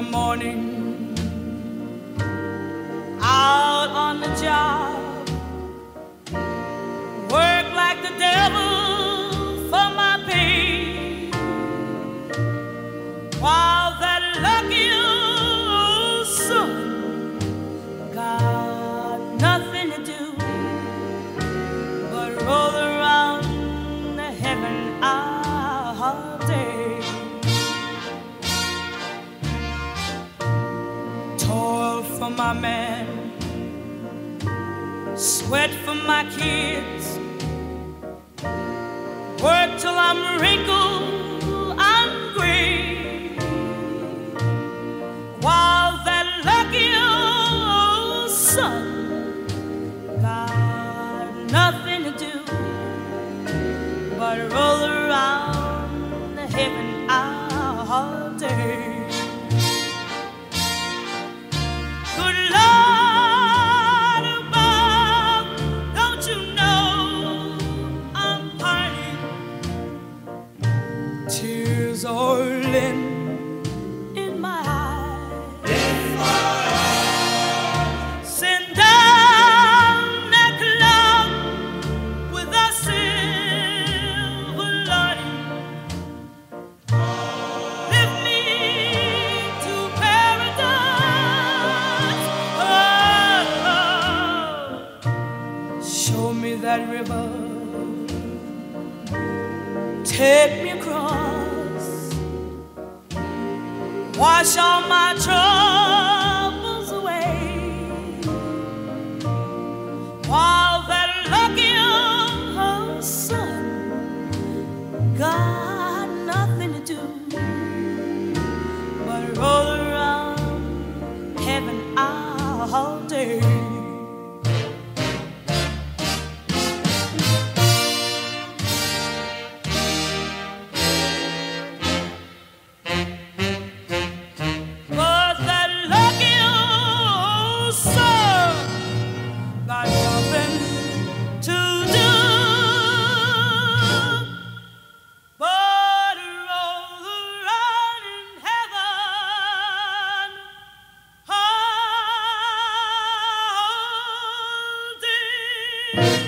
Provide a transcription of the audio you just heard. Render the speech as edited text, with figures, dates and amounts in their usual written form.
morning, out on the job, work like the devil for my pay, while that lucky old son got nothing to do but roll around the heaven all day. Toil for my man, sweat for my kids, work till I'm wrinkled, I'm gray, while that lucky old son got nothing to do but roll around the heaven all day. Good Lord above, don't you know I'm pining? Tears are rolling in my eyes. Send down that cloud with a silver lining. Lift me to paradise. Oh, show me that river, take me across, wash all my troubles away, while that lucky old son got nothing to do but roll around heaven all day. But that lucky old son got nothing to do but roll around in heaven all day.